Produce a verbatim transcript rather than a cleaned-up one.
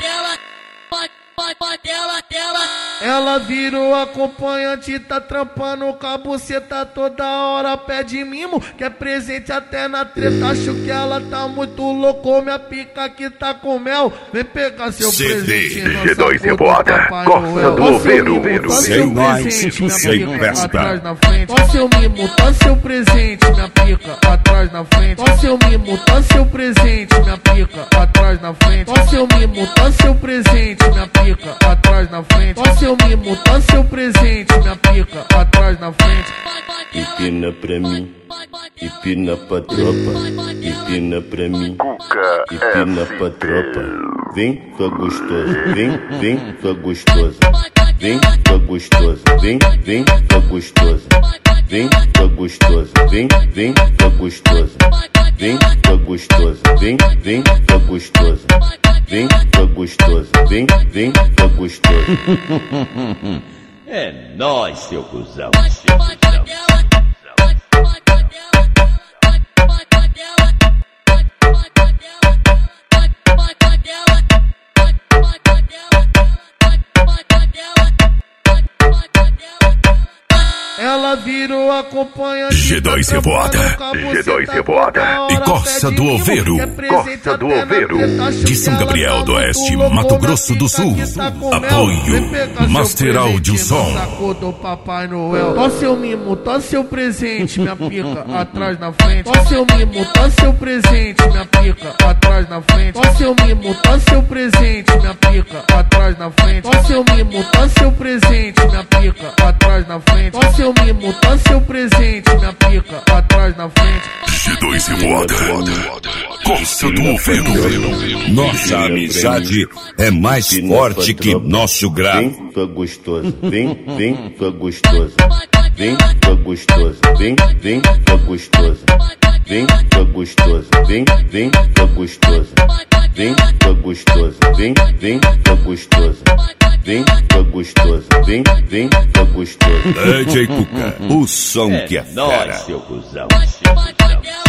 dela, pode dela, dela. Ela virou acompanhante, tá trampando com a buceta toda hora, pede mimo, quer presente até na treta. Acho que ela tá muito louco, minha pica que tá com mel. Vem pegar seu C D, presente, G dois Reborda, Costa do Oveiro. Sem nós, sem festa. Atrás na frente, ó seu mimo, tá seu presente, minha pica, atrás na frente. Ó seu mimo, tá seu presente, minha pica, atrás na frente. Ó seu mimo, tá seu presente, minha pica, atrás na frente. Ó seu mimo, tá seu presente, minha pica, atrás na frente. Empina pra mim, empina pra tropa, empina pra mim, empina pra tropa. Vem, sua gostosa, vem, vem, sua gostosa. Vem, sua gostosa, vem, vem, sua gostosa. Vem, sua gostosa, vem, vem, sua gostosa. Vem, sua gostosa, vem, vem, sua gostosa. Vem, sua gostosa, vem, vem, sua gostosa. É nóis, seu cuzão. Ela virou acompanhante, G dois Reborda, G dois Reborda e Costa do Oveiro, Costa do Oveiro, de São Gabriel do Oeste, Mato Grosso do Sul. Apoio Master Audio Som. Ó seu mimo, tá seu presente, minha pica, atrás na frente. Ó seu mimo, tá seu presente, minha pica, atrás na frente. Ó seu mimo, tá seu presente, minha pica, atrás na frente. Ó seu mimo, tá seu presente, minha pica, atrás na frente. Ó seu mimo, tá seu presente, minha pica, atrás na frente. G dois Reborda, Costa do Oveiro. Nossa amizade é mais forte que nosso grave. Vem, sua gostosa, vem, vem, sua gostosa. Vem, sua gostosa, vem, vem, sua gostosa. Vem, sua gostosa, vem, vem, sua gostosa. Vem, sua gostosa, vem, vem, sua gostosa. Vem, sua gostosa, vem, vem, sua gostosa. D J Cuca, o som que é fera. Nóis, seu cuzão.